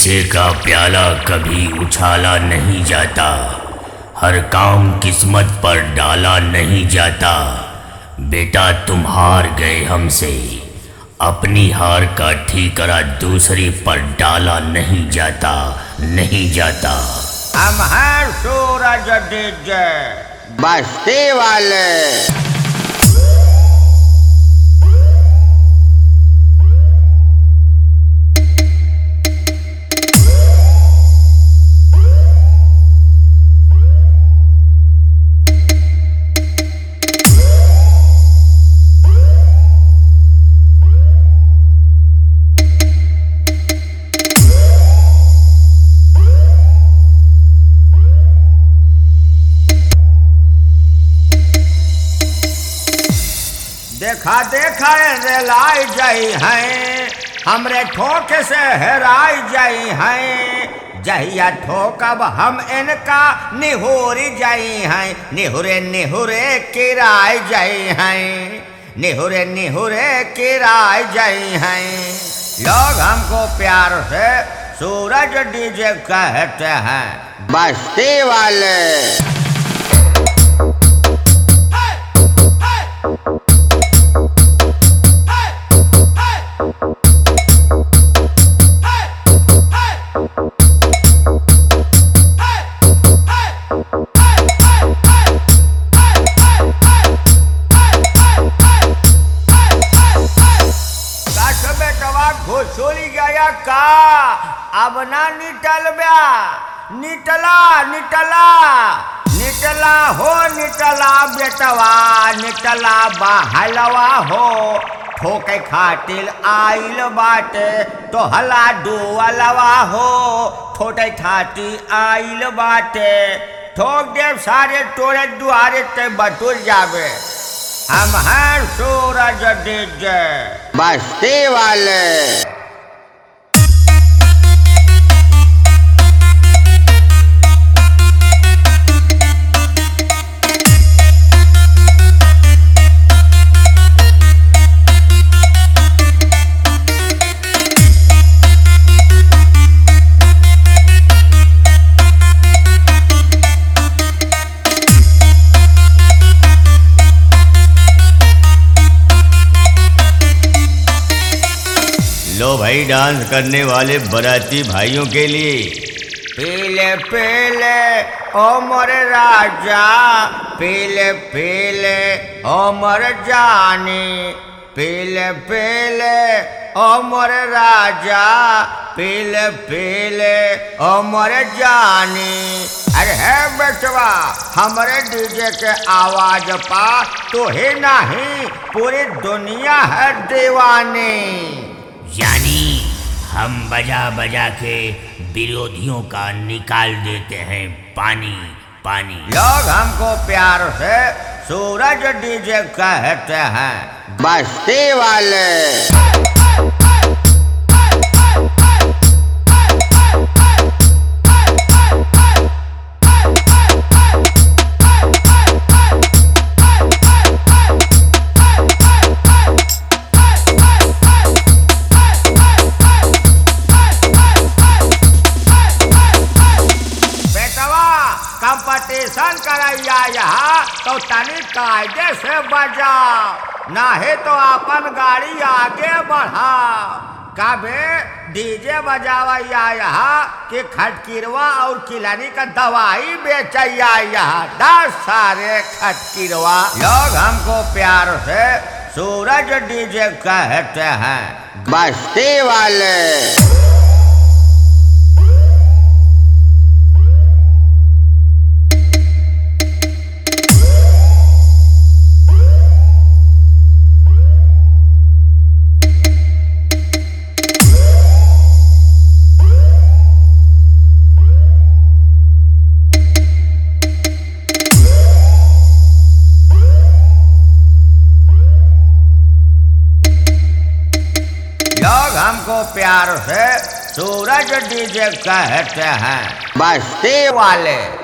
शीशे का प्याला कभी उछाला नहीं जाता, हर काम किस्मत पर डाला नहीं जाता। बेटा तुम हार गए हमसे, अपनी हार का ठीकरा दूसरे पर डाला नहीं जाता, नहीं जाता। हम हैं सूरज डीजे बस्ती वाले। देखा देखा रेलाई जाई हैं, हमरे ठोक से हेराई जाई हैं। जहिया ठोकब हम इनका निहुरी जाई हैं, निहुरे निहुरे किराए जाई हैं, निहुरे निहुरे किराए जाई हैं। लोग हमको प्यार से सूरज डीजे कहते हैं, बस्ती वाले। घुसुली गया का अब ना निटल ब्या, निटला निटला निटला हो, निटला बेटवा निटला बहलवा हो। ठोके खातिर आइल बाटे तो हला डुअलवा हो, ठोटे खातिर आइल बाटे ठोक देव सारे तोरे दुआरे ते बटुर जावे। हम हैं सूरज डीजे बस्ती वाले। लो भाई, डांस करने वाले बाराती भाइयों के लिए। पीले पीले ओ मोरे राजा, पीले पीले ओ मोरे जानी, पीले पीले ओ मोरे राजा, पीले पीले ओ मोरे जानी। अरे है बेटवा, हमारे डीजे के आवाज पा तो ही नहीं पूरी दुनिया है दीवानी। यानी हम बजा बजा के विरोधियों का निकाल देते हैं पानी पानी। लोग हमको प्यार से सूरज डीजे कहते हैं, बस्ती वाले। कंपटीशन करैया यहाँ तो तनी कायदे से बजाओ, नहीं तो अपन गाड़ी आगे बढ़ाओ। कभी डीजे बजावैया यहाँ कि खटकिरवा और किलानी का दवाई बेचैया यहाँ, 10 सारे खटकिरवा। लोग हमको प्यार से सूरज डीजे कहते हैं, बस्ती वाले। लोग हमको प्यार से सूरज डीजे कहते हैं, बस्ती वाले।